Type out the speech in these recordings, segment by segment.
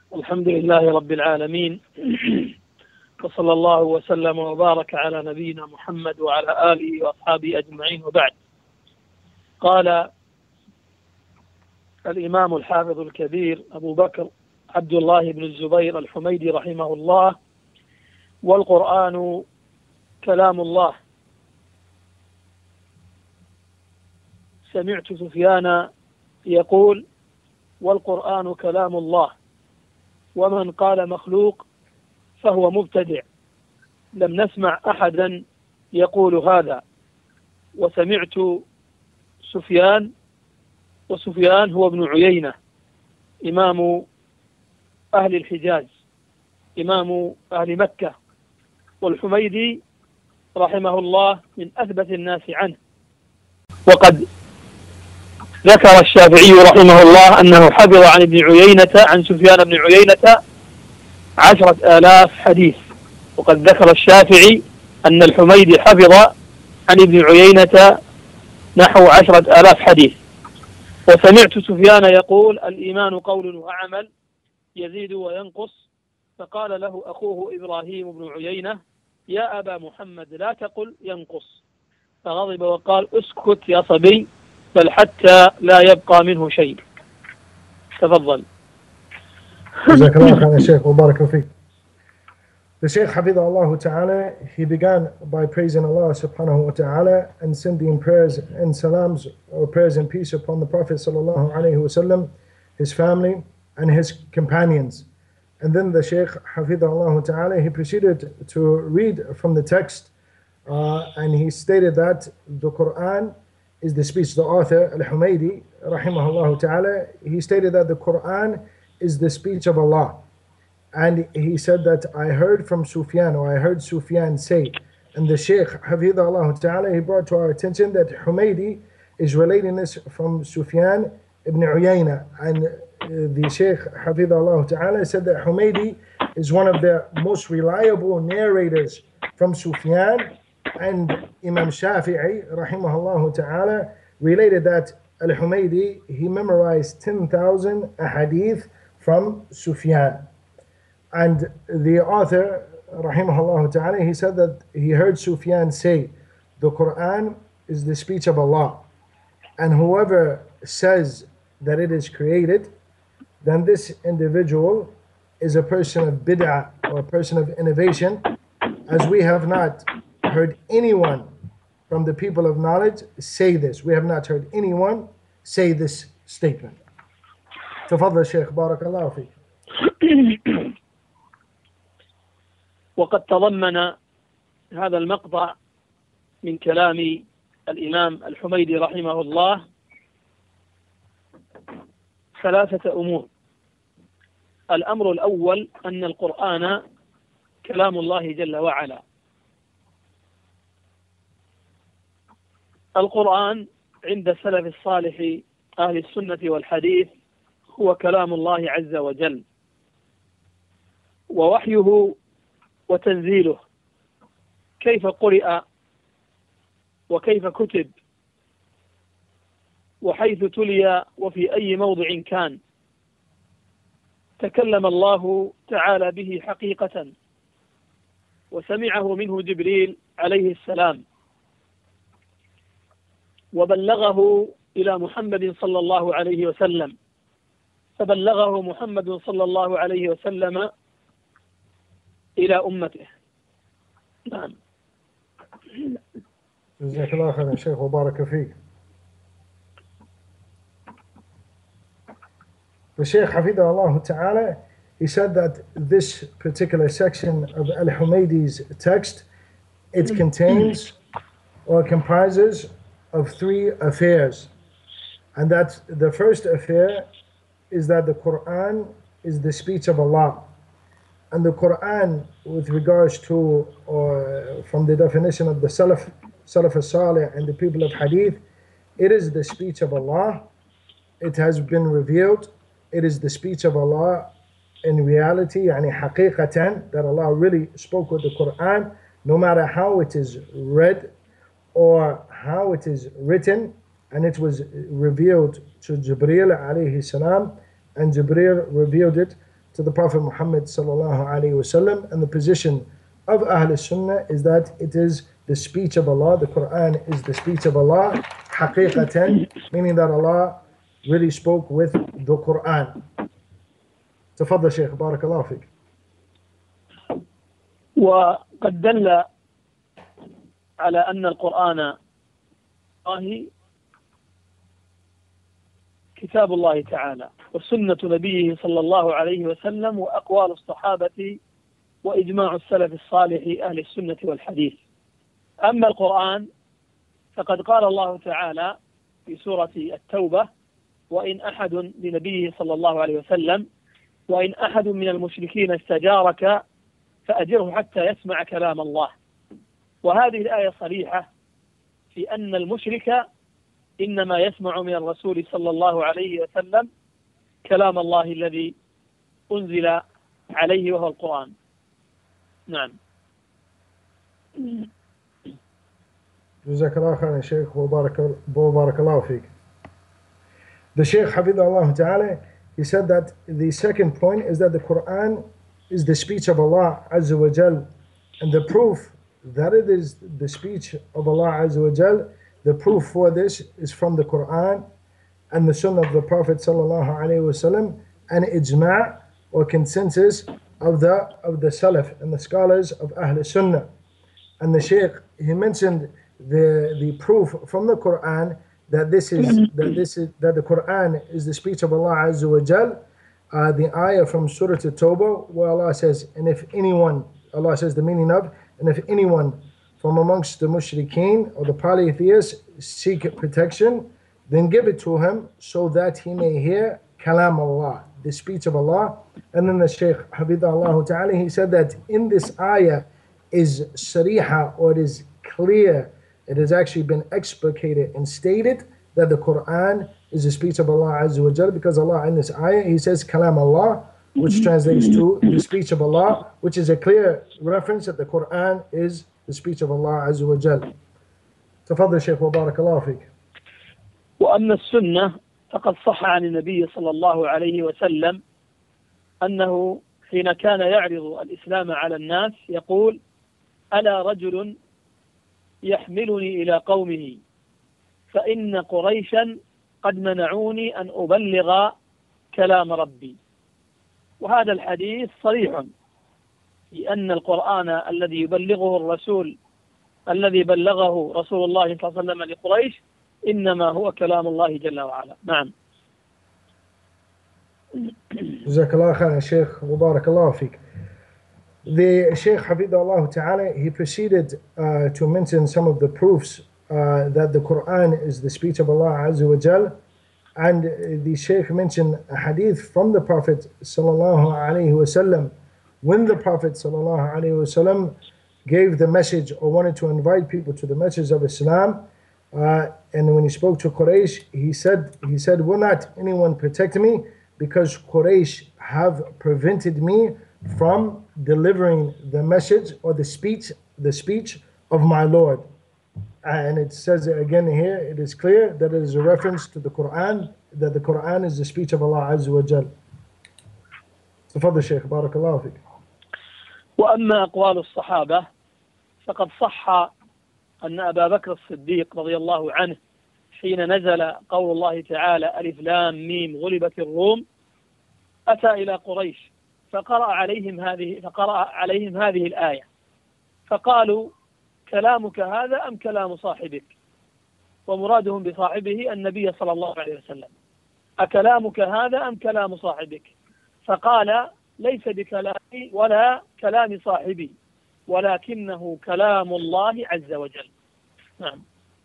الحمد لله رب العالمين وصلى الله وسلم وبارك على نبينا محمد وعلى آله وأصحابه أجمعين، وبعد. قال الإمام الحافظ الكبير أبو بكر عبد الله بن الزبير الحميدي رحمه الله: والقرآن كلام الله. سمعت سفيان يقول: والقرآن كلام الله، ومن قال مخلوق فهو مبتدع. لم نسمع أحدا يقول هذا. وسمعت سفيان، وسفيان هو ابن عيينة إمام أهل الحجاز، إمام أهل مكة، والحميدي رحمه الله من أثبت الناس عنه. وقد ذكر الشافعي رحمه الله أنه حفظ عن ابن عيينة، عن سفيان بن عيينة 10,000 حديث. وقد ذكر الشافعي أن الحميدي حفظ عن ابن عيينة نحو 10,000 حديث. وسمعت سفيان يقول: الإيمان قول وعمل، يزيد وينقص. فقال له أخوه إبراهيم بن عيينة: يا أبا محمد، لا تقل ينقص. فغضب وقال: اسكت يا صبي، بل حتى لا يبقى منه شيء. تفضل. جزاك الله خير Shaykh, wa baraka fiik. The Shaykh Hafidhahullah Ta'ala, he began by praising Allah subhanahu wa ta'ala and sending prayers and salams, or prayers and peace, upon the Prophet sallallahu alayhi wasallam, his family and his companions. And then the Shaykh Hafidhahullah Ta'ala, he proceeded to read from the text, and he stated that the Quran is the speech. The author Al-Humaydi rahimahullah ta'ala, he stated that the Quran is the speech of Allah. And he said that I heard from Sufyan, or I heard Sufyan say. And the Shaykh Hafidhahullah Ta'ala, he brought to our attention that Humaydi is relating this from Sufyan ibn Uyayna. And the Shaykh Hafidhahullah Ta'ala said that Humaydi is one of the most reliable narrators from Sufyan. And Imam Shafi'i rahimahullah ta'ala related that Al-Humaydi, he memorized 10,000 ahadith from Sufyan. And the author rahimahullah ta'ala, he said that he heard Sufyan say, the Quran is the speech of Allah, and whoever says that it is created, then this individual is a person of bid'ah, or a person of innovation, as we have not heard anyone from the people of knowledge say this. We have not heard anyone say this statement. تفضل شيخ بارك الله فيك. وقد تضمن هذا المقطع من كلام الإمام الحميدي رحمه الله 3 أمور. الأمر الأول أن القرآن كلام الله جل وعلا. القرآن عند السلف الصالح أهل السنة والحديث هو كلام الله عز وجل، ووحيه وتنزيله، كيف قرئ وكيف كتب وحيث تلي وفي أي موضع كان، تكلم الله تعالى به حقيقة، وسمعه منه جبريل عليه السلام، وبلغه إلى محمد صلى الله عليه وسلم، فبلغه محمد صلى الله عليه وسلم إلى أمته. نعم. جزاك الله خير شيخ وبارك فيك. The Shaykh Hafidhahullah Ta'ala, he said that this particular section of Al-Humaydi's text, it contains or comprises of 3 affairs. And that the first affair is that the Quran is the speech of Allah. And the Quran, with regards to, or from the definition of the Salaf al-Salih and the people of Hadith, it is the speech of Allah. It has been revealed. It is the speech of Allah in reality, yani haqiqatan, that Allah really spoke with the Quran, no matter how it is read or how it is written. And it was revealed to Jibreel alayhi salam, and Jibreel revealed it to the Prophet Muhammad sallallahu alaihi wasallam, and the position of Ahl Sunnah is that it is the speech of Allah. The Quran is the speech of Allah, haqiqatan, meaning that Allah really spoke with the Quran. تفضل شيخ بارك الله فيك. وقد دل على أن القرآن كتاب الله تعالى وسنة نبيه صلى الله عليه وسلم وأقوال الصحابة وإجماع السلف الصالح أهل السنة والحديث. أما القرآن فقد قال الله تعالى في سورة التوبة: وإن أحد لنبيه صلى الله عليه وسلم وإن أحد من المشركين استجارك فأجره حتى يسمع كلام الله. وهذه الآية صريحة في أن المشرك إنما يسمع من الرسول صلى الله عليه وسلم كلام الله الذي أنزل عليه وهو القرآن. نعم. جزاك الله خيرا شيخ وبارك الله فيك. The Shaykh Hafidhahullah Ta'ala, he said that the second point is that the Quran is the speech of Allah Azza wa Jal, and the proof that it is the speech of Allah Azza wa Jal, the proof for this is from the Quran and the Sunnah of the Prophet Sallallahu Alaihi Wasallam, and ijma' or consensus of the Salaf and the scholars of Ahl Sunnah. And the Shaykh, he mentioned the proof from the Quran that the Quran is the speech of Allah Azza wa Jal. The ayah from Surah At-Tawbah, where Allah says, and if anyone, Allah says the meaning of, and if anyone from amongst the mushrikeen or the polytheists seek protection, then give it to him so that he may hear kalam Allah, the speech of Allah. And then the Shaykh Hafidhahullah Ta'ala, he said that in this ayah is sariha, or it is clear, it has actually been explicated and stated that the Quran is the speech of Allah Azza wa Jal, because Allah in this ayah, he says kalam Allah, which translates to the speech of Allah, which is a clear reference that the Quran is the speech of Allah Azza wa Jal. تفضل شيخ وبارك الله فيك. وأما السنة فقد صح عن النبي صلى الله عليه وسلم أنه حين كان يعرض الإسلام على الناس يقول: ألا رجل يحملني إلى قومه فإن قريشا قد منعوني أن أبلغ كلام ربي. وهذا الحديث صريح في أن القرآن الذي يبلغه الرسول الذي بلغه رسول الله صلى الله عليه وسلم لقريش إنما هو كلام الله جل وعلا. نعم. جزاك الله خيرا شيخ وبارك الله فيك. The Shaykh Hafidhahullah Ta'ala, he proceeded to mention some of the proofs that the Quran is the speech of Allah Azza wa Jal, and the Shaykh mentioned a hadith from the Prophet Sallallahu Alaihi Wasallam. When the Prophet Sallallahu Alaihi Wasallam gave the message or wanted to invite people to the message of Islam, and when he spoke to Quraysh, he said, will not anyone protect me, because Quraysh have prevented me from delivering the message or the speech of my Lord. And it says it again here, it is clear that it is a reference to the Quran, that the Quran is the speech of Allah Azza wa Jal. تفضل شيخ بارك الله فيك. وأما أقوال الصحابة فقد صح أن أبا بكر الصديق رضي الله عنه حين نزل قول الله تعالى: ألف لام ميم غلبت الروم، أتى إلى قريش فقرأ عليهم هذه الآية، فقالوا: كلامك هذا أم كلام صاحبك؟ ومرادهم بصاحبه النبي صلى الله عليه وسلم. أكلامك هذا أم كلام صاحبك؟ فقال: ليس بكلامي ولا كلام صاحبي، ولكنه كلام الله عز وجل. نعم.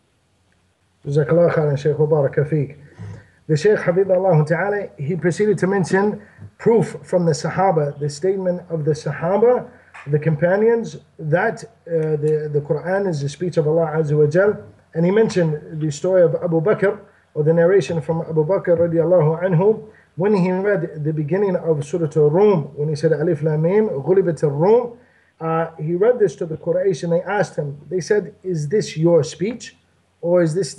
جزاك الله خيرا شيخ وبارك فيك. The Shaykh Hafidhahullah Ta'ala, he proceeded to mention proof from the Sahaba, the statement of the Sahaba, the companions, that the Quran is the speech of Allah Azza wa Jal. And he mentioned the story of Abu Bakr, or the narration from Abu Bakr radiallahu anhu, when he read the beginning of Surah Al-Rum, when he said Alif Lam Mim Ghulibat Al-Rum, he read this to the Quraysh and they asked him, they said, is this your speech? Or is this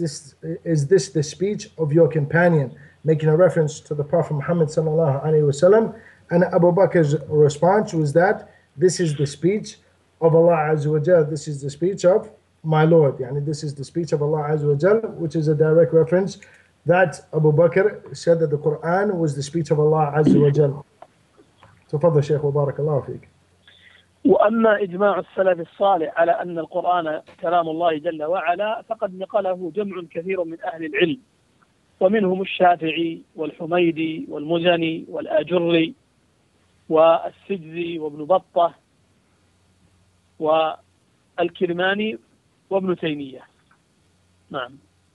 the speech of your companion? Making a reference to the Prophet Muhammad sallallahu alaihi wasallam. And Abu Bakr's response was that this is the speech of Allah Azza wa Jal, this is the speech of my Lord. Yani this is the speech of Allah Azza wa Jal, which is a direct reference that Abu Bakr said that the Quran was the speech of Allah Azza wa Jal. تفضل شيخ وبارك الله فيك. وأما إجماع السلف الصالح على أن القرآن كلام الله جل وعلا فقد نقله جمع كثير من أهل العلم، ومنهم الشافعي والحميدي والمزني والآجري والسجزي وابن بطة والكرماني وابن تيمية. نعم.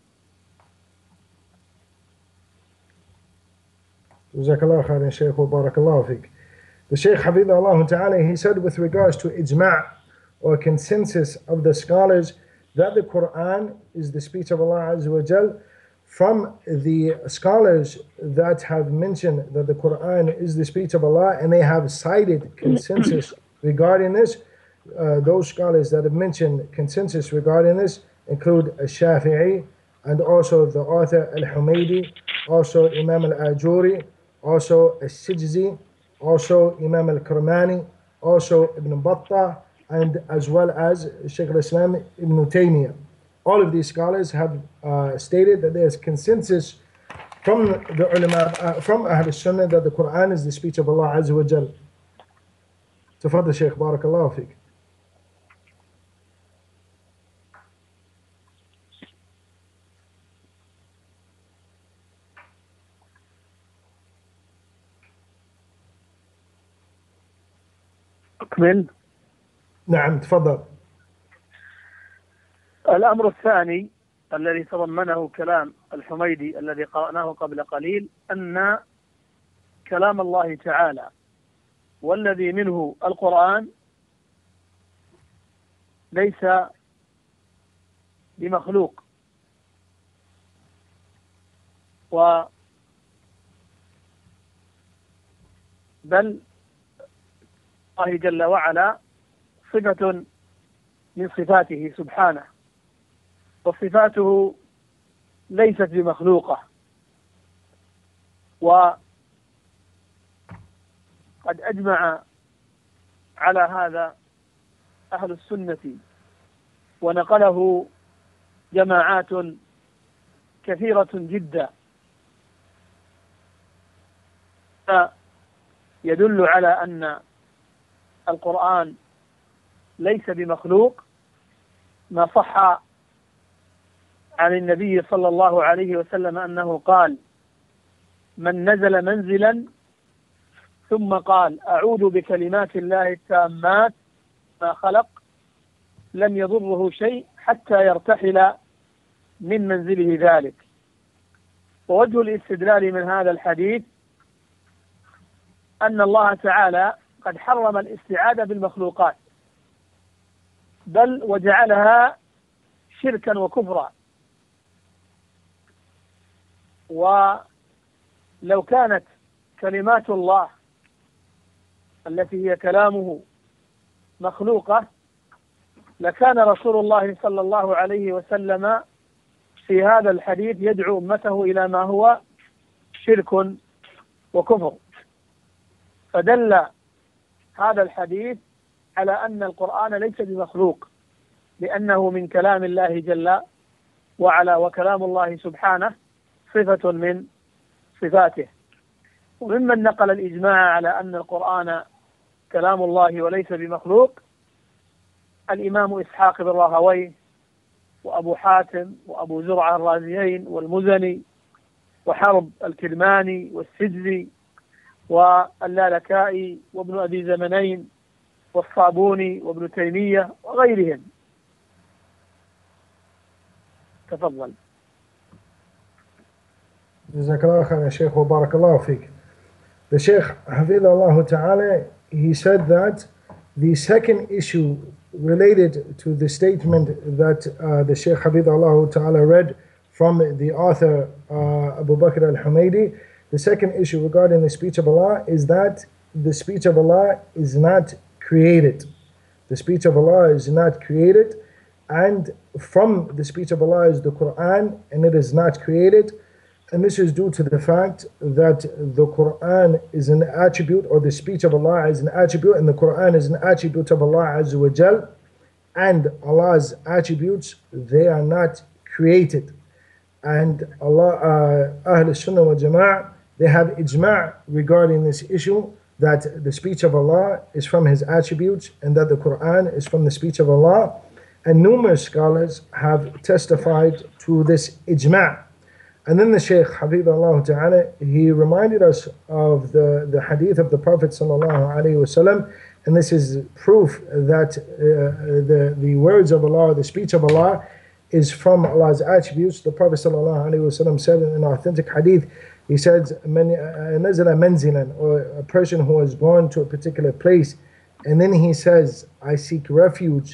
جزاك الله خير يا شيخ وبارك الله فيك. The Shaykh Hafidhahullah Ta'ala, he said with regards to ijma' or consensus of the scholars that the Quran is the speech of Allah Azza wa Jal, from the scholars that have mentioned that the Quran is the speech of Allah and they have cited consensus regarding this, those scholars that have mentioned consensus regarding this include Al-Shafi'i and also the author Al-Humaydi, also Imam Al-Ajuri, also Al-Sijzi, also Imam Al-Kirmani, also Ibn Battah, and as well as Shaykh al-Islam Ibn Taymiyyah. All of these scholars have stated that there is consensus from the ulama, from Ahl Sunnah, that the Quran is the speech of Allah Azza wa Jal. تفضل شيخ بارك الله فيك. أكمل. نعم تفضل. الأمر الثاني الذي تضمنه كلام الحميدي الذي قرأناه قبل قليل أن كلام الله تعالى والذي منه القرآن ليس بمخلوق، بل الله جل وعلا صفة من صفاته سبحانه، وصفاته ليست بمخلوقة. وقد أجمع على هذا أهل السنة ونقله جماعات كثيرة جدا، يدل على أن القرآن ليس بمخلوق ما صح عن النبي صلى الله عليه وسلم أنه قال: من نزل منزلا ثم قال أعوذ بكلمات الله التامات ما خلق لم يضره شيء حتى يرتحل من منزله ذلك. ووجه الاستدلال من هذا الحديث أن الله تعالى قد حرم الاستعاذة بالمخلوقات، بل وجعلها شركا وكفرا. ولو كانت كلمات الله التي هي كلامه مخلوقة لكان رسول الله صلى الله عليه وسلم في هذا الحديث يدعو أمته إلى ما هو شرك وكفر. فدل هذا الحديث على أن القرآن ليس بمخلوق، لأنه من كلام الله جل وعلا، وكلام الله سبحانه صفة من صفاته. وممن نقل الإجماع على أن القرآن كلام الله وليس بمخلوق الإمام إسحاق بن راهويه وأبو حاتم وأبو زرعة الرازيين والمزني وحرب الكرماني والسجزي واللالكائي وابن أبي زمنين والصابوني وابن تيمية وغيرهم. تفضل. جزاك الله خير يا شيخ وبارك الله فيك. The Shaykh Hafidhahullah Ta'ala, he said that the second issue related to the statement that the Shaykh Hafidhahullah Ta'ala read from the author Abu Bakr al-Humaydi, the second issue regarding the speech of Allah is that the speech of Allah is not created. The speech of Allah is not created, and from the speech of Allah is the Quran, and it is not created. And this is due to the fact that the Quran is an attribute, or the speech of Allah is an attribute, and the Quran is an attribute of Allah Azza wa Jal. And Allah's attributes, they are not created. And Allah, Ahl Sunnah wal Jama'ah, they have ijma' regarding this issue, that the speech of Allah is from His attributes and that the Quran is from the speech of Allah. And numerous scholars have testified to this ijma'. And then the Shaykh, Hafidhahullah Ta'ala, he reminded us of the hadith of the Prophet Sallallahu Alaihi Wasallam, and this is proof that the words of Allah, the speech of Allah, is from Allah's attributes. The Prophet Sallallahu Alaihi Wasallam said in an authentic hadith, he said, "Nazala manzilan," or a person who was born to a particular place, and then he says, I seek refuge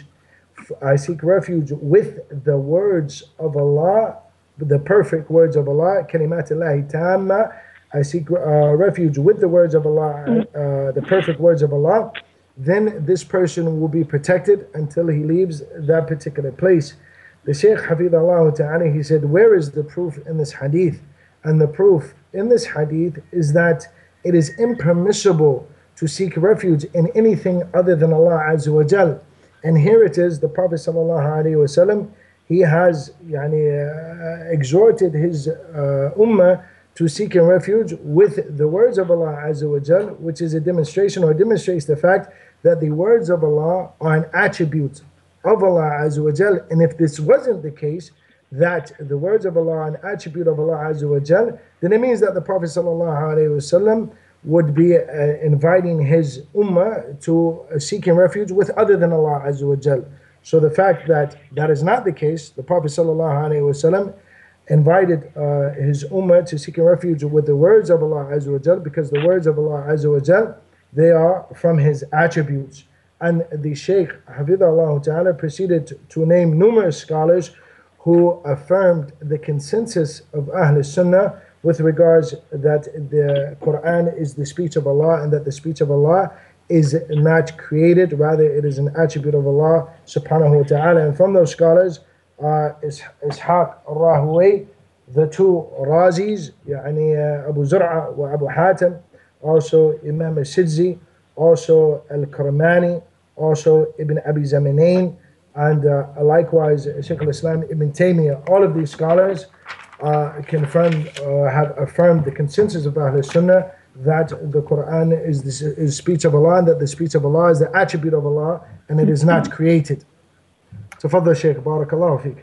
with the words of Allah, the perfect words of Allah, kalimatullahi tamma. I seek refuge with the words of Allah, the perfect words of Allah. Then this person will be protected until he leaves that particular place. The Shaykh Hafidhahullah Ta'ala, he said, where is the proof in this hadith? And the proof in this hadith is that it is impermissible to seek refuge in anything other than Allah Azza wa Jal. And here it is, the Prophet Sallallahu Alaihi Wasallam, he has exhorted his ummah to seek refuge with the words of Allah Azza wa Jal, which is a demonstration, or demonstrates the fact that the words of Allah are an attribute of Allah Azza wa Jal. And if this wasn't the case, that the words of Allah are an attribute of Allah Azza wa Jal, then it means that the Prophet Sallallahu Alaihi Wasallam would be inviting his ummah to seeking refuge with other than Allah Azza wa Jal. So the fact that that is not the case, the Prophet Sallallahu Alaihi Wasallam invited his ummah to seek refuge with the words of Allah Azza wa Jal, because the words of Allah Azza wa Jal, they are from His attributes. And the Shaykh Hafidhahullah Ta'ala proceeded to name numerous scholars who affirmed the consensus of Ahl Sunnah with regards that the Quran is the speech of Allah, and that the speech of Allah is not created, rather it is an attribute of Allah subhanahu wa ta'ala. And from those scholars are Ishaq al-Rahuwi, the two Razis, Abu Zur'a wa Abu Hatim, also Imam al-Sidzi, also al-Karmani, also Ibn Abi Zamanain, and likewise Shaykh al-Islam Ibn Taymiyyah. All of these scholars have affirmed the consensus of Ahl Sunnah that the Quran is the speech of Allah, and that the speech of Allah is the attribute of Allah, and it is not created. تفضل شيخ بارك الله فيك.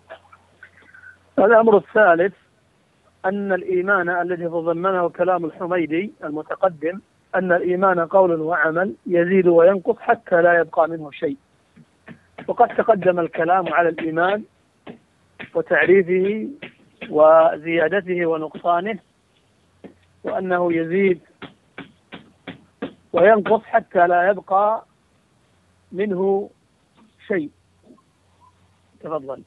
الأمر الثالث أن الإيمان الذي تضمنه كلام الحميدي المتقدم، أن الإيمان قول وعمل يزيد وينقص حتى لا يبقى منه شيء. وقد تقدم الكلام على الإيمان وتعريفه وزيادته ونقصانه، وأنه يزيد وينقص حتى لا يبقى منه شيء. تفضل.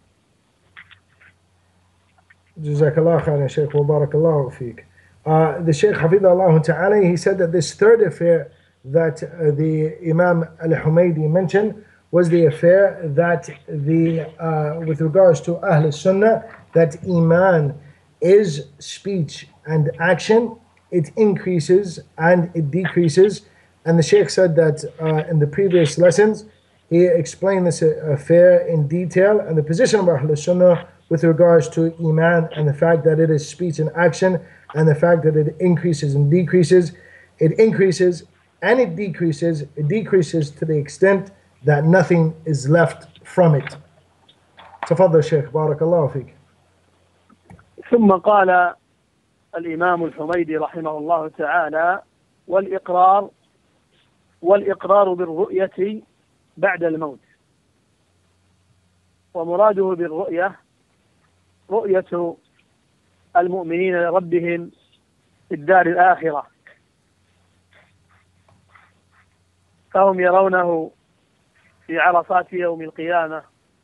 جزاك الله خيرا شيخ وبارك الله فيك. The Shaykh Hafidhahullah Ta'ala, he said that this third affair that the Imam al-Humaydi mentioned was the affair that with regards to Ahl Sunnah, that Iman is speech and action. It increases and it decreases. And the Shaykh said that in the previous lessons, he explained this affair in detail, and the position of Ahl Sunnah with regards to Iman, and the fact that it is speech and action, and the fact that it increases and decreases. It increases and it decreases. It decreases to the extent that nothing is left from it. تفضل شيخ بارك الله فيك. ثم قال الإمام الحميدي رحمه الله تعالى: والإقرار بالرؤية بعد الموت. ومراده بالرؤية رؤية المؤمنين لربهم في الدار الآخرة، فهم يرونه في عرصات يوم القيامة،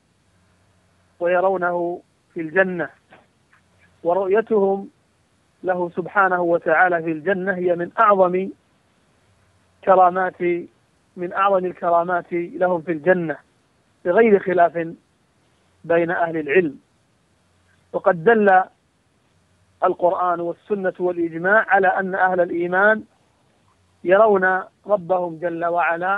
ويرونه في الجنة، ورؤيتهم له سبحانه وتعالى في الجنة هي من أعظم الكرامات لهم في الجنة، بغير خلاف بين أهل العلم. وقد دل القرآن والسنة والإجماع على أن أهل الإيمان يرون ربهم جل وعلا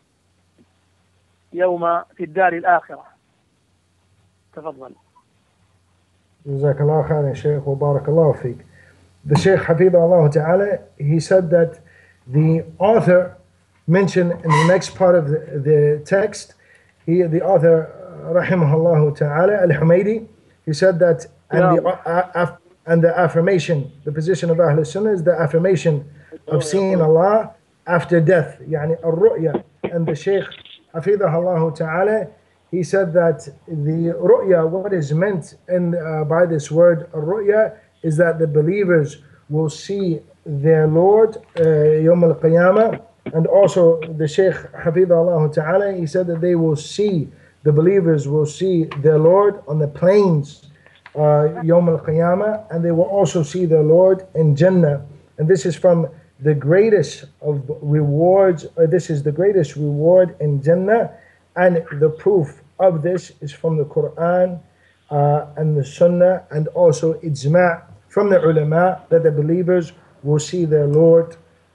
يوم في الدار الآخرة. تفضل. جزاك الله خيرا Shaykh wa barakallahu feek. The Shaykh Hafidahullah Ta'ala, he said that the author mentioned in the next part of the text, the author Rahimahullah Ta'ala Al-Humaydi, he said that and the affirmation, the position of Ahl Sunnah is the affirmation of seeing Allah after death, يعني الرؤيا. And the Shaykh Hafidahullah Ta'ala, he said that the ru'ya, what is meant by this word ru'ya, is that the believers will see their Lord Yawm al-Qiyamah. And also the Shaykh Hafidahullah Ta'ala, he said that they will see, the believers will see their Lord on the plains Yawm al-Qiyamah, and they will also see their Lord in Jannah. And this is from the greatest of rewards, this is the greatest reward in Jannah. And the proof of this is from the Quran and the Sunnah, and also ijma' from the ulama, that the believers will see their Lord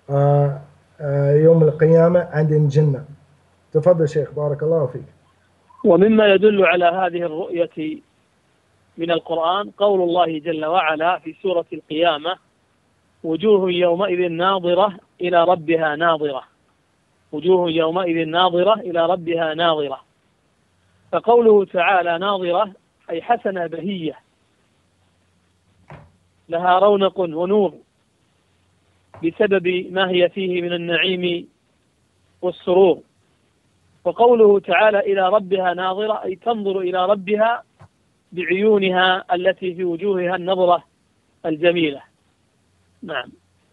يوم القيامة and in Jannah. تفضل شيخ بارك الله فيك. ومما يدل على هذه الرؤية من القرآن قول الله جل وعلا في سورة القيامة: وجوه يومئذ ناظرة إلى ربها ناظرة. وجوه يومئذ ناظرة إلى ربها ناظرة. فقوله تعالى ناظرة أي حسنة بهية لها رونق ونور بسبب ما هي فيه من النعيم والسرور. وقوله تعالى إلى ربها ناظرة أي تنظر إلى ربها بعيونها التي في وجوهها النظرة الجميلة. نعم.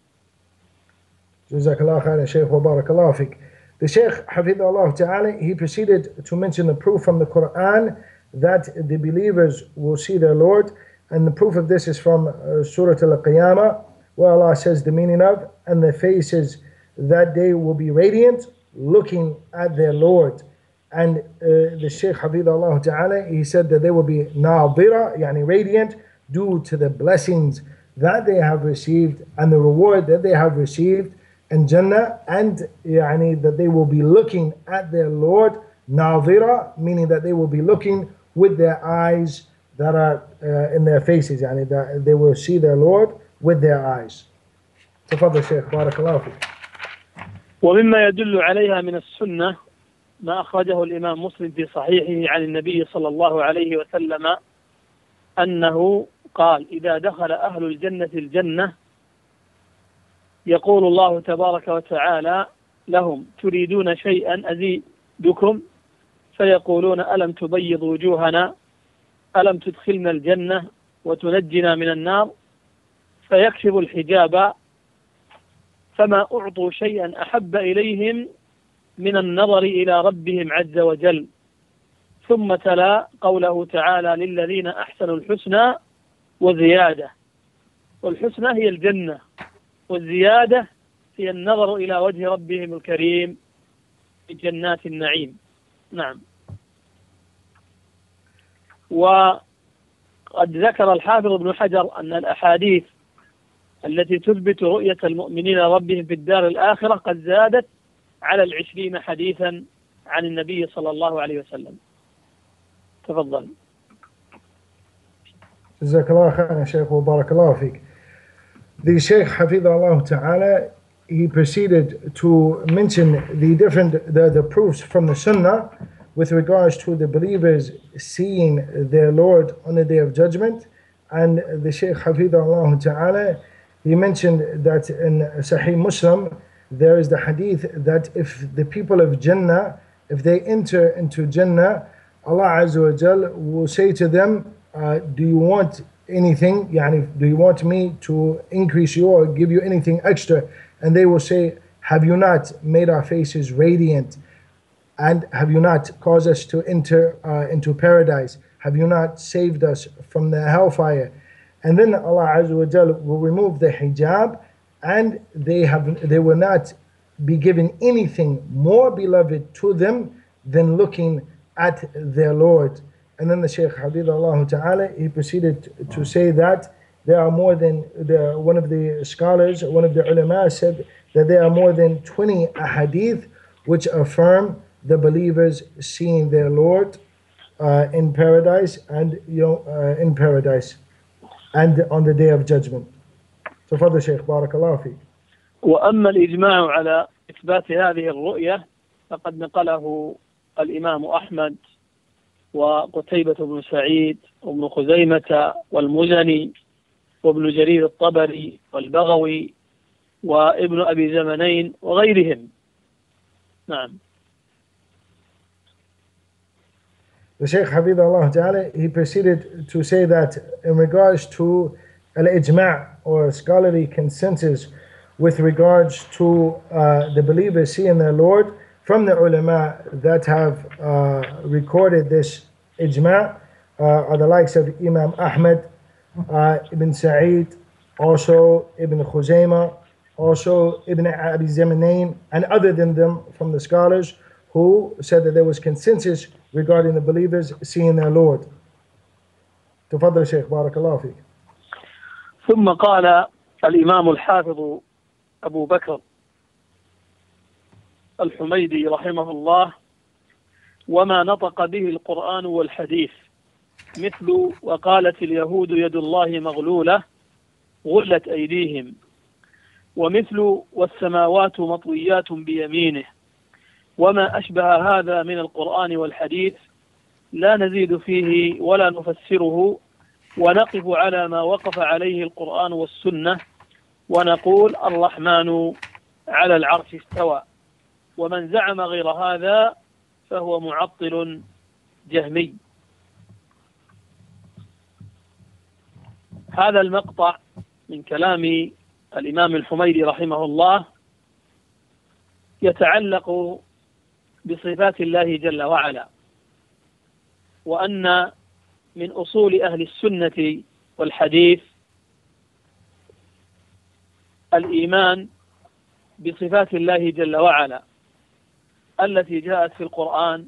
جزاك الله خيرا شيخ وبارك الله فيك. The Shaykh Hafidahullah Ta'ala, he proceeded to mention the proof from the Quran that the believers will see their Lord, and the proof of this is from Surah Al-Qiyamah, where Allah says the meaning of, and the faces that day will be radiant, looking at their Lord. And the Shaykh Hafidahullah Ta'ala, he said that they will be nadira, yani radiant, due to the blessings that they have received and the reward that they have received in Jannah, and yani that they will be looking at their Lord, nadira, meaning that they will be looking with their eyes that are in their faces, yani that they will see their Lord with their eyes. تفضل شيخ بارك الله فيك. ومما يدل عليها من السنة ما أخرجه الإمام مسلم في صحيحه عن النبي صلى الله عليه وسلم أنه قال: إذا دخل أهل الجنة الجنة يقول الله تبارك وتعالى لهم: تريدون شيئا أزيدكم؟ فيقولون: ألم تبيض وجوهنا؟ ألم تدخلنا الجنة وتنجنا من النار؟ فيكشف الحجاب فما أعطوا شيئا أحب إليهم من النظر إلى ربهم عز وجل. ثم تلا قوله تعالى: للذين أحسنوا الحسنى وزيادة. والحسنى هي الجنة، والزيادة هي النظر إلى وجه ربهم الكريم في جنات النعيم. نعم. وقد ذكر الحافظ ابن حجر أن الأحاديث التي تثبت رؤية المؤمنين ربهم في الدار الآخرة قد زادت على 20 حديثا عن النبي صلى الله عليه وسلم. تفضل. جزاك الله خيرا شيخ وبارك الله فيك. The Shaykh Hafidahullah Ta'ala, he proceeded to mention the proofs from the Sunnah with regards to the believers seeing their Lord on the Day of Judgment. And the Shaykh Hafidahullah Ta'ala, he mentioned that in Sahih Muslim there is the hadith that if the people of Jannah, if they enter into Jannah, Allah Azza wa Jal will say to them, do you want anything? Yani, do you want me to increase you or give you anything extra? And they will say, have you not made our faces radiant? And have you not caused us to enter into paradise? Have you not saved us from the hellfire? And then Allah Azza wa Jal will remove the hijab, and they will not be given anything more beloved to them than looking at their Lord. And then the Shaykh Hafidahullah Ta'ala, he proceeded to say that there are more than one of the scholars, one of the ulama said that there are more than 20 ahadith which affirm the believers seeing their Lord in paradise and in paradise and on the day of judgment. تفضل شيخ بارك الله فيك. وأما الإجماع على إثبات هذه الرؤية فقد نقله الإمام أحمد وقتيبة بن سعيد وابن خزيمة والمزني وابن جرير الطبري والبغوي وابن أبي زمنين وغيرهم. نعم. The Shaykh Hafidhahullah Ta'ala, he proceeded to say that in regards to al-ijma' or scholarly consensus with regards to the believers seeing their Lord, from the ulama that have recorded this ijma' are the likes of Imam Ahmad, Ibn Sa'id, also Ibn Khuzaymah, also Ibn Abi Zamanayn, and other than them from the scholars who said that there was consensus regarding the believers seeing their Lord. تفضل شيخ بارك الله فيك. ثم قال الإمام الحافظ أبو بكر الحميدي رحمه الله: وما نطق به القرآن والحديث مثل وقالت اليهود يد الله مغلولة غلت أيديهم، ومثل والسماوات مطويات بيمينه، وما أشبه هذا من القرآن والحديث لا نزيد فيه ولا نفسره، ونقف على ما وقف عليه القرآن والسنة، ونقول الرحمن على العرش استوى، ومن زعم غير هذا فهو معطل جهمي. هذا المقطع من كلام الإمام الحميدي رحمه الله يتعلق بصفات الله جل وعلا، وأن من أصول أهل السنة والحديث الإيمان بصفات الله جل وعلا التي جاءت في القرآن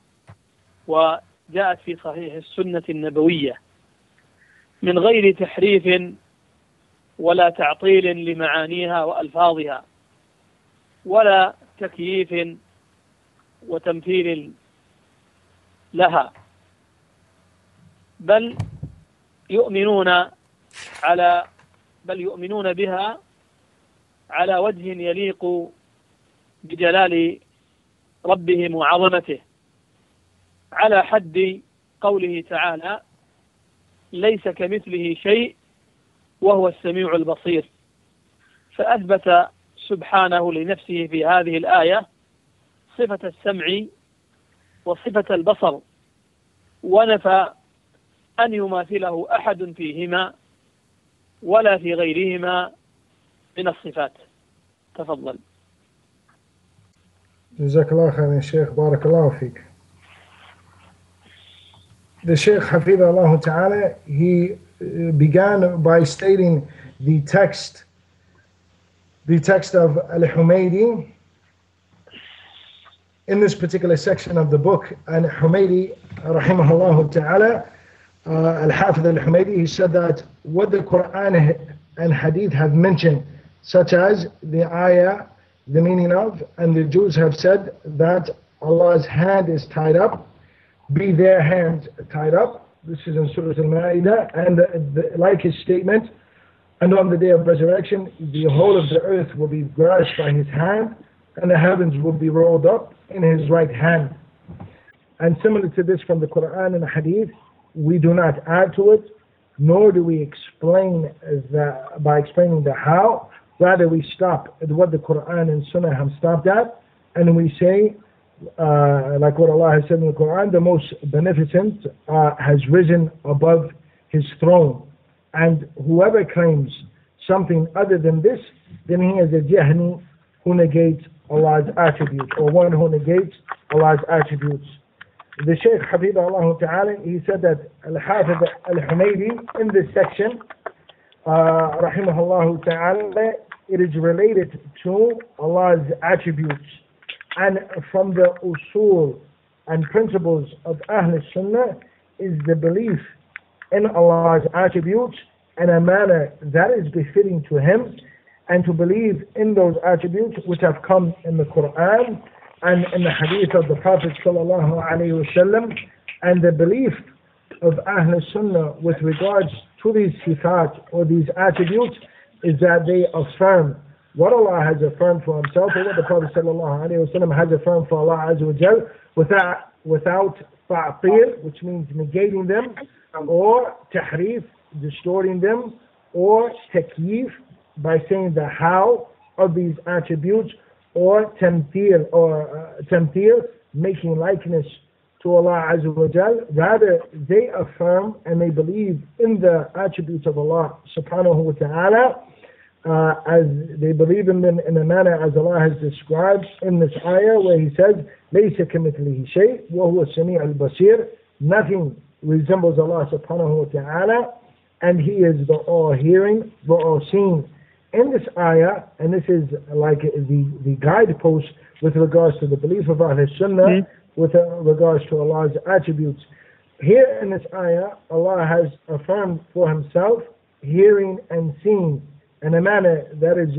وجاءت في صحيح السنة النبوية من غير تحريف ولا تعطيل لمعانيها وألفاظها ولا تكييف وتمثيل لها، بل يؤمنون بها على وجه يليق بجلال ربهم وعظمته، على حد قوله تعالى: ليس كمثله شيء وهو السميع البصير. فأثبت سبحانه لنفسه في هذه الآية صفة السمع وصفة البصر، ونفى أن يماثله أحد فيهما ولا في غيرهما من الصفات. تفضل. جزاك الله خير يا شيخ بارك الله فيك. The Shaykh Hafidhahullah Ta'ala, he began by stating the text of Al-Humaydi in this particular section of the book. And Humaydi rahimahullah ta'ala, Al-Hafidh Al-Humaydi, he said that what the Quran and Hadith have mentioned, such as the ayah, the meaning of, and the Jews have said that Allah's hand is tied up, be their hands tied up. This is in Surah Al-Ma'idah, and like his statement, and on the day of resurrection, the whole of the earth will be grasped by his hand, and the heavens will be rolled up in his right hand. And similar to this from the Quran and the Hadith, we do not add to it, nor do we explain by explaining the how. Rather, we stop at what the Quran and Sunnah have stopped at, and we say, like what Allah has said in the Quran, the most beneficent has risen above his throne. And whoever claims something other than this, then he is a jahni who negates Allah's attributes, or one who negates Allah's attributes. The Shaykh Hafidhahullah Ta'ala, he said that Al-Hafidh Al-Humaydi in this section, Rahimahullah Ta'ala, it is related to Allah's attributes. And from the usul and principles of Ahl Sunnah is the belief in Allah's attributes in a manner that is befitting to Him, and to believe in those attributes which have come in the Quran and in the hadith of the Prophet sallallahu alaihi wasallam. And the belief of Ahl Sunnah with regards to these sifat or these attributes is that they affirm what Allah has affirmed for Himself, or what the Prophet sallallahu alaihi wasallam has affirmed for Allah Azza wa Jal, without ta'til, which means negating them, or tahrif, distorting them, or takyif, by saying the how of these attributes, or tamthil, making likeness to Allah Azza wa Jal. Rather, they affirm and they believe in the attributes of Allah subhanahu wa ta'ala, as they believe in them in a manner as Allah has described in this ayah, where He says, لَيْسَ كَمِثْلِهِ شَيْءٍ وَهُوَ السَّمِيعُ الْبَصِيرُ. Nothing resembles Allah subhanahu wa ta'ala, and He is the all-hearing, the all-seeing. In this ayah, and this is like the guidepost with regards to the belief of Ahl Sunnah, with regards to Allah's attributes. Here in this ayah, Allah has affirmed for Himself hearing and seeing in a manner that is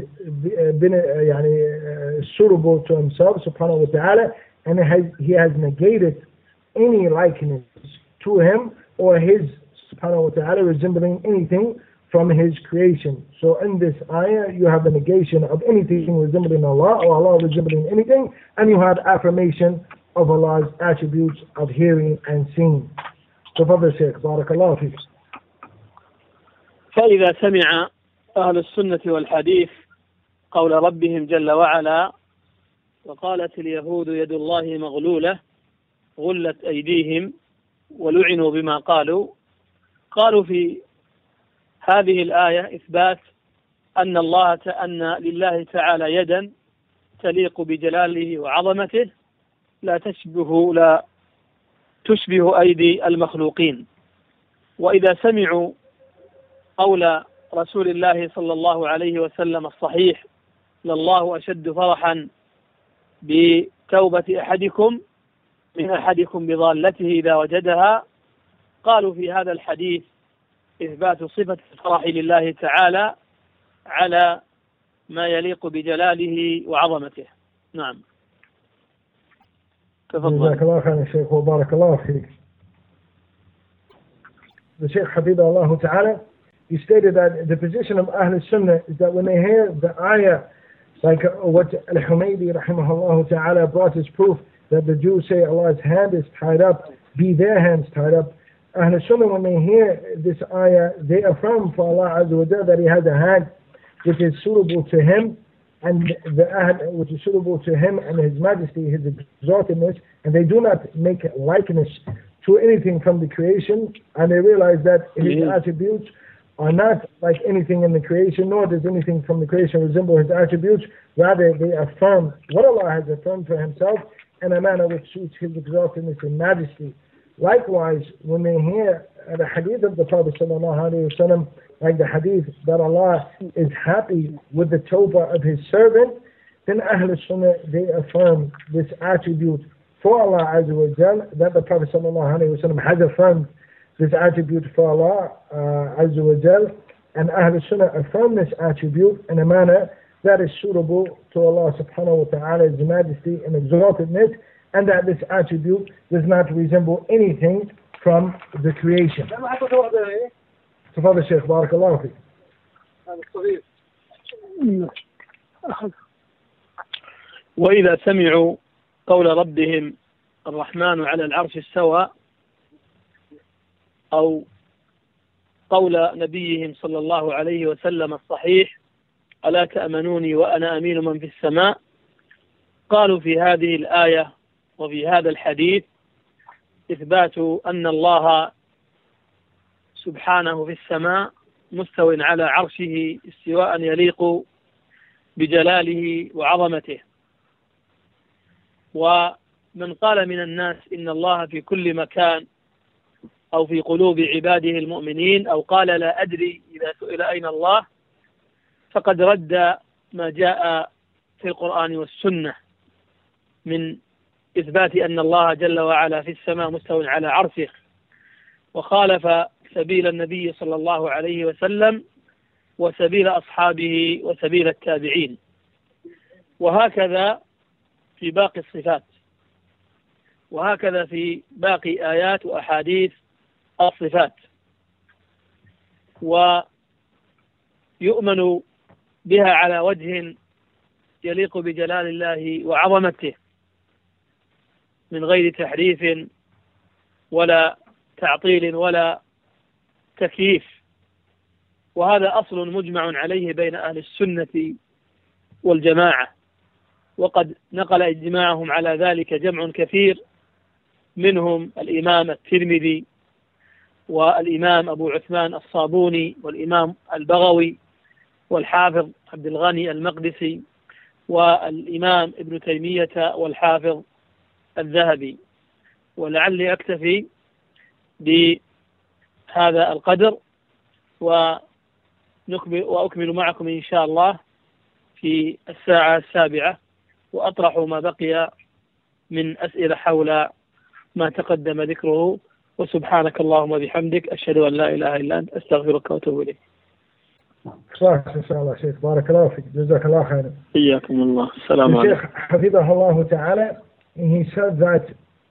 suitable to Himself subhanahu wa ta'ala, and He has negated any likeness to Him or His subhanahu wa ta'ala resembling anything from His creation. So in this ayah, you have the negation of anything resembling Allah, or Allah resembling anything, and you have affirmation of Allah's attributes of hearing and seeing. تفضل شيخ بارك الله فيك. فإذا سمع أهل السنة والحديث قول ربهم جل وعلا: وقالت اليهود يد الله مغلولة غلت أيديهم ولعنوا بما قالوا، قالوا في هذه الآية إثبات أن لله تعالى يدا تليق بجلاله وعظمته لا تشبه أيدي المخلوقين. وإذا سمعوا قول رسول الله صلى الله عليه وسلم الصحيح: لله أشد فرحا بتوبة أحدكم من أحدكم بضالته إذا وجدها، قالوا في هذا الحديث إثبات صفة الفرح لله تعالى على ما يليق بجلاله وعظمته. نعم. جزاك الله خير شيخ وبارك الله فيك. The Shaykh Hafidhahullah Ta'ala, he stated that the position of Ahl Sunnah is that when they hear the ayah, like what Al-Humaydi rahimahullah Ta'ala brought as proof that the Jews say Allah's hand is tied up, be their hands tied up. Ahl Sunnah, when they hear this ayah, they affirm for Allah Azza wa Jalla that He has a hand which is suitable to Him, and the ahad which is suitable to Him and His majesty, His exaltedness, and they do not make likeness to anything from the creation, and they realize that His attributes are not like anything in the creation, nor does anything from the creation resemble His attributes. Rather, they affirm what Allah has affirmed for Himself in a manner which suits His exaltedness and majesty. Likewise, when they hear the hadith of the Prophet ﷺ, like the hadith that Allah is happy with the tawbah of His servant, then Ahl Sunnah, they affirm this attribute for Allah Azza wa Jal, that the Prophet ﷺ has affirmed this attribute for Allah Azza wa Jal, and Ahl Sunnah affirm this attribute in a manner that is suitable to Allah subhanahu wa ta'ala's majesty and exaltedness, and that this attribute does not resemble anything from the creation. تفضل الشيخ بارك الله فيك. وإذا سمعوا قول ربهم الرحمن على العرش استوى، أو قول نبيهم صلى الله عليه وسلم الصحيح: ألا تأمنوني وأنا أمين من في السماء، قالوا في هذه الآية وفي هذا الحديث إثبات أن الله سبحانه في السماء مستو على عرشه استواء يليق بجلاله وعظمته. ومن قال من الناس إن الله في كل مكان أو في قلوب عباده المؤمنين، أو قال لا أدري إذا سئل أين الله، فقد رد ما جاء في القرآن والسنة من إثبات أن الله جل وعلا في السماء مستو على عرشه، وخالف سبيل النبي صلى الله عليه وسلم وسبيل أصحابه وسبيل التابعين. وهكذا في باقي الصفات، وهكذا في باقي آيات وأحاديث الصفات، ويؤمن بها على وجه يليق بجلال الله وعظمته من غير تحريف ولا تعطيل ولا تكييف. وهذا أصل مجمع عليه بين أهل السنة والجماعة، وقد نقل إجماعهم على ذلك جمع كثير، منهم الإمام الترمذي والإمام أبو عثمان الصابوني والإمام البغوي والحافظ عبد الغني المقدسي والإمام ابن تيمية والحافظ الذهبي. ولعلي أكتفي بهذا القدر وأكمل معكم إن شاء الله في الساعة 7، وأطرح ما بقي من أسئلة حول ما تقدم ذكره. وسبحانك اللهم وبحمدك، أشهد أن لا إله إلا أنت، أستغفرك وأتوب إليك. صح إن شاء الله شيخ، بارك الله فيك، جزاك الله خيرا. حياكم الله. السلام عليكم. الشيخ حفظه الله تعالى, he said that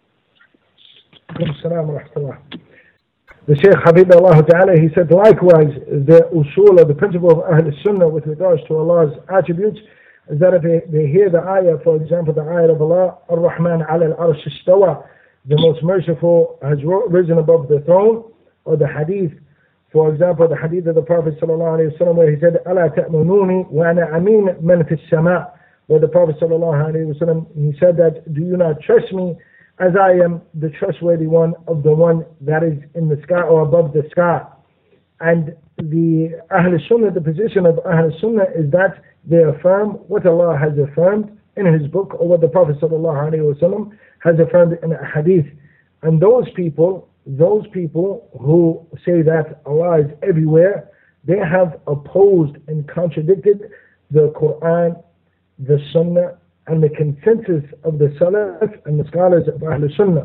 the Shaykh Habibullah Ta'ala, he said likewise the usul or the principle of Ahl Sunnah with regards to Allah's attributes is that if they hear the ayah, for example the ayah of Allah, Ar-Rahman ala al-Arsh istawa, the most merciful has risen above the throne, or the hadith, for example the hadith of the Prophet sallallahu alaihi wasallam where he said ala ta'manuni wa ana amin man fi as-sama', where the Prophet sallallahu alaihi wasallam, he said that do you not trust me as I am the trustworthy one of the one that is in the sky or above the sky. And the Ahl Sunnah, the position of Ahl Sunnah is that they affirm what Allah has affirmed in His book, or what the Prophet ﷺ has affirmed in a hadith. And those people who say that Allah is everywhere, they have opposed and contradicted the Quran, the Sunnah, and the consensus of the Salaf and the scholars of Ahl Sunnah.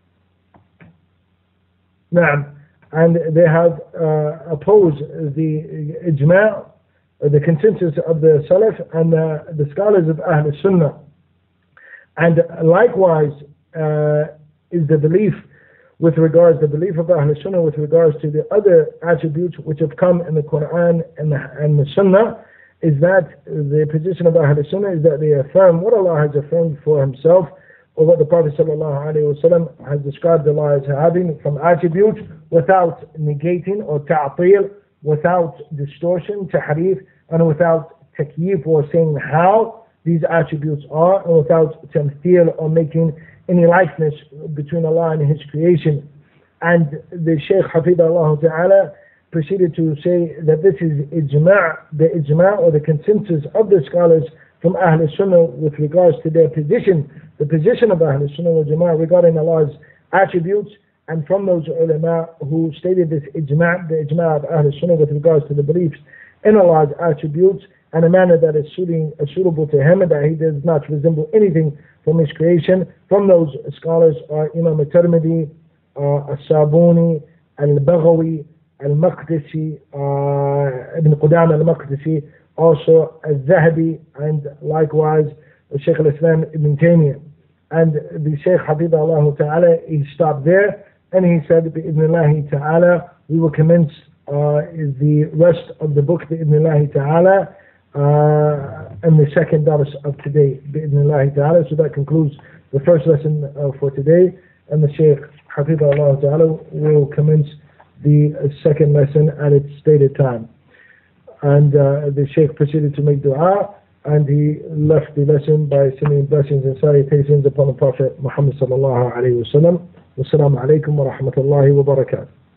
And they have opposed the ijma', the consensus of the Salaf and the scholars of Ahl Sunnah. And likewise is the belief of Ahl Sunnah with regards to the other attributes which have come in the Quran and the Sunnah, is that the position of Ahl Sunnah is that they affirm what Allah has affirmed for Himself, or what the Prophet ﷺ has described Allah as having from attributes, without negating or ta'til, without distortion, tahrif, and without takyif or saying how these attributes are, and without tamthil or making any likeness between Allah and His creation. And the Shaykh Hafidahullah Ta'ala proceeded to say that this is the ijma' or the consensus of the scholars from Ahl Sunnah with regards to their position, the position of Ahl Sunnah wal Jama'ah regarding Allah's attributes, and from those ulama who stated this ijma', the ijma' of Ahl Sunnah with regards to the beliefs in Allah's attributes and a manner that is suitable to Him, and that He does not resemble anything from His creation. From those scholars are Imam al-Tirmidhi, al-Sabuni, al-Baghawi, al-Maqdisi, Ibn Qudama al-Maqdisi, also al-Zahabi, and likewise Shaykh al-Islam Ibn Taymiyyah. And the Shaykh Habibullah Ta'ala, he stopped there, and he said, bi'idhnillahi ta'ala, we will commence the rest of the book, bi'idhnillahi ta'ala, and the second dars of today, bi'idhnillahi ta'ala. So that concludes the first lesson for today, and the Shaykh Habibullah Ta'ala will commence the second lesson at its stated time. And the Shaykh proceeded to make dua, and he left the lesson by sending blessings and salutations upon the Prophet Muhammad sallallahu alayhi wa sallam. Wassalamu alaikum wa rahmatullahi wa barakatuh.